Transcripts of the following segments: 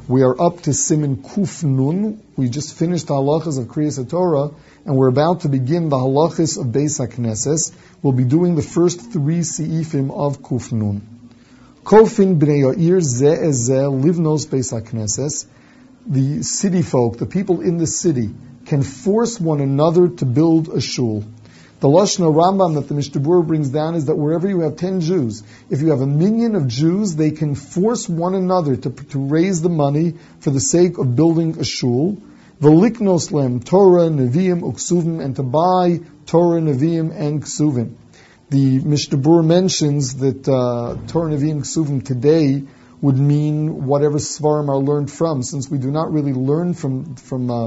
We are up to Siman Kuf Nun. We just finished the halachas of Kriyas HaTorah, and we're about to begin the halachas of Beis HaKnesses. We'll be doing the first 3 seifim of Kuf Nun. Kofin b'nei Yair zeh ezeh livnos Beis HaKnesses. The city folk, the people in the city, can force one another to build a shul. The Lashon Rambam that the Mishnah Berurah brings down is that wherever you have 10 Jews, if you have a minyan of Jews, they can force one another to raise the money for the sake of building a shul. V'liknos lem Torah, Nevi'im, Uksuvim, and to buy Torah, Nevi'im, and Ksuvim. The Mishnah Berurah mentions that Torah, Nevi'im, Ksuvim today would mean whatever Svarim are learned from, since we do not really learn from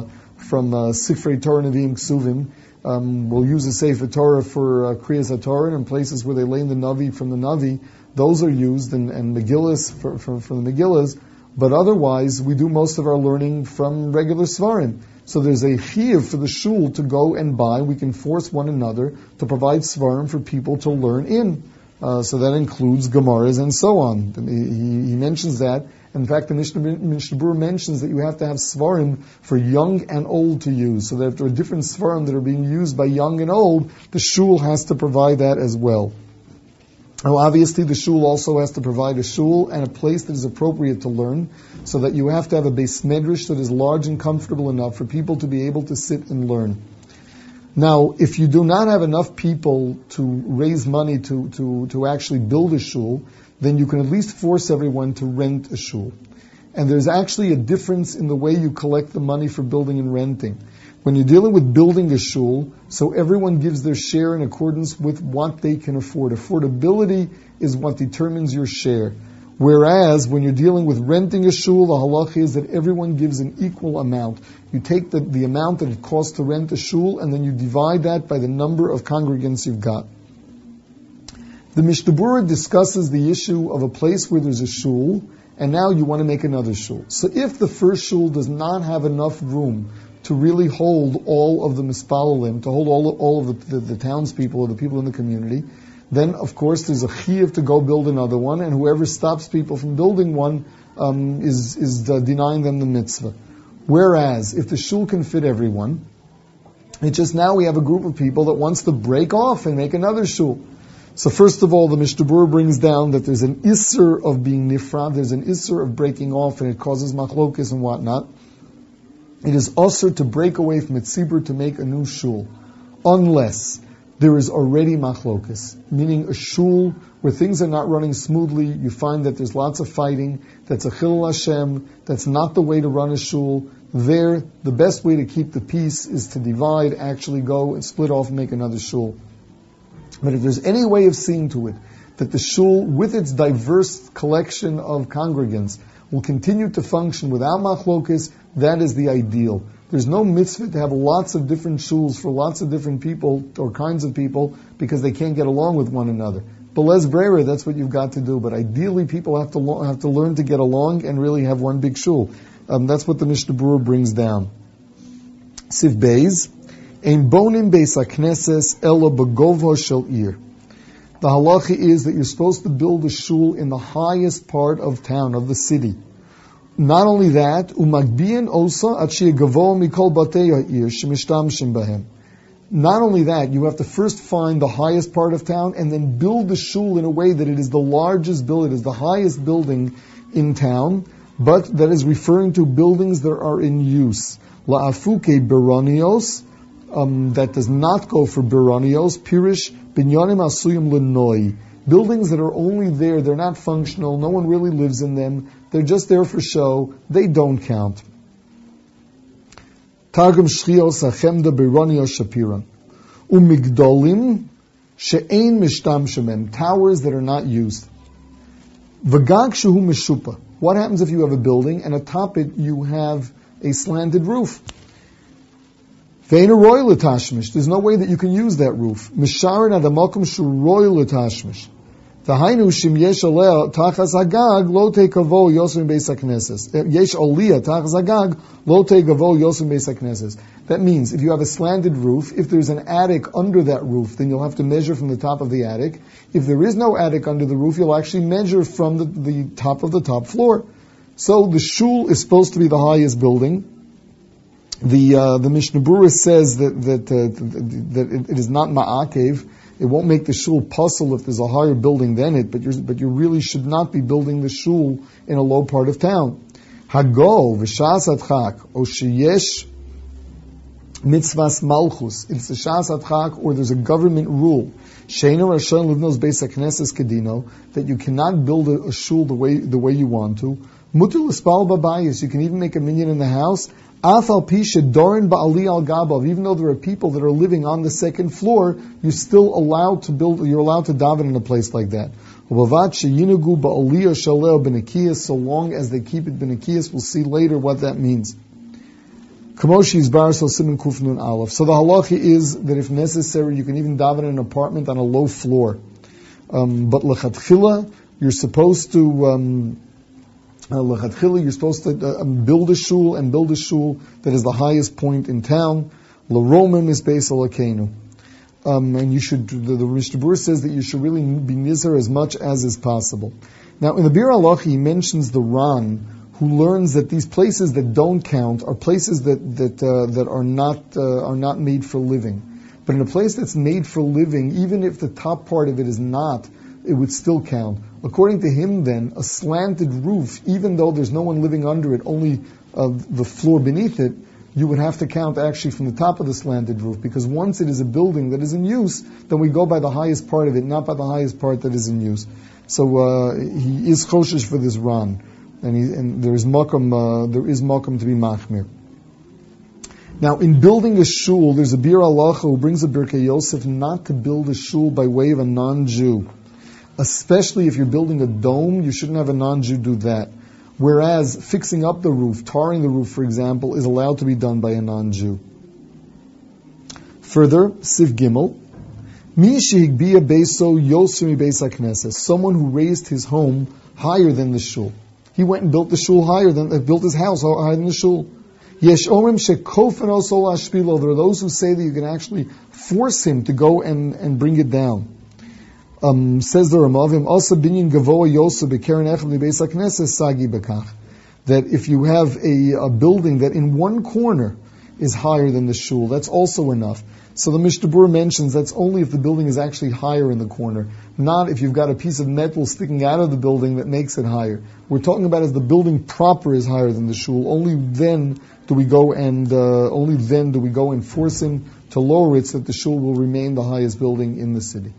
Sifrei Torah, Nevi'im, Ksuvim. We'll use the Sefer Torah for Kriyas HaTorah, and in places where they learn the Navi from the Navi, those are used, and Megillas from the Megillas, but otherwise we do most of our learning from regular Svarim. So there's a chiyuv for the shul to go and buy. We can force one another to provide Svarim for people to learn in. So that includes Gemaras and so on. He mentions that. In fact, the Mishnah Berurah mentions that you have to have Svarim for young and old to use. So that if there are different Svarim that are being used by young and old, the shul has to provide that as well. Now, obviously, the shul also has to provide a shul and a place that is appropriate to learn, so that you have to have a beis medrash that is large and comfortable enough for people to be able to sit and learn. Now, if you do not have enough people to raise money to actually build a shul, then you can at least force everyone to rent a shul. And there's actually a difference in the way you collect the money for building and renting. When you're dealing with building a shul, so everyone gives their share in accordance with what they can afford. Affordability is what determines your share. Whereas when you're dealing with renting a shul, the halach is that everyone gives an equal amount. You take the amount that it costs to rent a shul, and then you divide that by the number of congregants you've got. The Mishnah Berurah discusses the issue of a place where there's a shul, and now you want to make another shul. So if the first shul does not have enough room to really hold all of the mispalalim, to hold all of the townspeople or the people in the community, then of course there's a chiyuv to go build another one, and whoever stops people from building one is denying them the mitzvah. Whereas if the shul can fit everyone, it's just now we have a group of people that wants to break off and make another shul. So first of all, the Mishnah Berurah brings down that there's an isser of being nifrad, there's an isser of breaking off, and it causes machlokes and whatnot. It is usher to break away from Tzibur to make a new shul, unless there is already machlokes, meaning a shul where things are not running smoothly, you find that there's lots of fighting, that's a chilul Hashem, that's not the way to run a shul. There, the best way to keep the peace is to divide, actually go and split off and make another shul. But if there's any way of seeing to it that the shul, with its diverse collection of congregants, will continue to function without machlokes, that is the ideal. There's no mitzvah to have lots of different shuls for lots of different people or kinds of people because they can't get along with one another. Belez Breira, that's what you've got to do. But ideally, people have to learn to get along and really have one big shul. That's what the Mishnah Berurah brings down. Siv Beis. Ein bonim beis haknesses ela begovha shel ir. The halacha is that you're supposed to build a shul in the highest part of town, of the city. Not only that, umagbiyan osa at she'gavoa mikol batei ha'ir shemishtamshim bahem. Not only that, you have to first find the highest part of town and then build the shul in a way that it is the largest building, it is the highest building in town, but that is referring to buildings that are in use. La'afuke beronios, that does not go for Biranios, Pirish, Binyanim Asuyim Lenoi. Buildings that are only there, they're not functional, no one really lives in them, they're just there for show, they don't count. Targum Shchios Hachemda Biranios Shapiran. Umigdolim She'ein Mishtam Shemem. Towers that are not used. V'gag Shehu Meshupa. What happens if you have a building and atop it you have a slanted roof? Ve'ein royal tashmish. There's no way that you can use that roof. Misharin adamakum shu royal tashmish. V'hainu shim yesh aleh tachas hagag lo teikavo yosem beis haknesses. Yesh aliyah tachas hagag lo teikavo yosem beis haknesses. That means if you have a slanted roof, if there's an attic under that roof, then you'll have to measure from the top of the attic. If there is no attic under the roof, you'll actually measure from the top of the top floor. So the shul is supposed to be the highest building. The Mishnah Berurah says that it is not ma'akev. It won't make the shul puzzle if there's a higher building than it, but you really should not be building the shul in a low part of town. Hago v'shas adchak o sheyesh mitzvahs malchus. It's a shas adchak, or there's a government rule. Sheina rashon livnos beis hakneses kedino, that you cannot build a shul the way you want to. Mutar l'spal babayis. You can even make a minyan in the house. Afal pisha dorin ba'ali al gabav. Even though there are people that are living on the second floor, you're still allowed to build. You're allowed to daven in a place like that. So long as they keep it benekiyas, we'll see later what that means. So the halacha is that if necessary, you can even daven in an apartment on a low floor. But lechatchila, you're supposed to build a shul that is the highest point in town. L'romim is beis Elokeinu. And you should, the Mishnah Berurah says that you should really be nizar as much as is possible. Now, in the Bir Halacha, he mentions the Ran, who learns that these places that don't count are places that are not made for living. But in a place that's made for living, even if the top part of it is not, it would still count. According to him, then, a slanted roof, even though there's no one living under it, only the floor beneath it, you would have to count actually from the top of the slanted roof, because once it is a building that is in use, then we go by the highest part of it, not by the highest part that is in use. So he is choshesh for this Ran, and there is makom to be machmir. Now, in building a shul, there's a Bir Halacha who brings a Birkei Yosef not to build a shul by way of a non-Jew. Especially if you're building a dome, you shouldn't have a non-Jew do that. Whereas fixing up the roof, tarring the roof, for example, is allowed to be done by a non-Jew. Further, Siv Gimel, Mi shehigbiya beiso yoser mi beis hakneses. Someone who raised his home higher than the shul. He went and built the shul built his house higher than the shul. Yesh omrim shekofen oso lashpilo. There are those who say that you can actually force him to go and bring it down. Says the Ramavim, also binyan gavoa yosef bekeren echad beis hakneses sagi bekach. That if you have a building that in one corner is higher than the shul, that's also enough. So the Mishnah Berurah mentions that's only if the building is actually higher in the corner, not if you've got a piece of metal sticking out of the building that makes it higher. We're talking about as the building proper is higher than the shul. Only then do we go and force him to lower it so that the shul will remain the highest building in the city.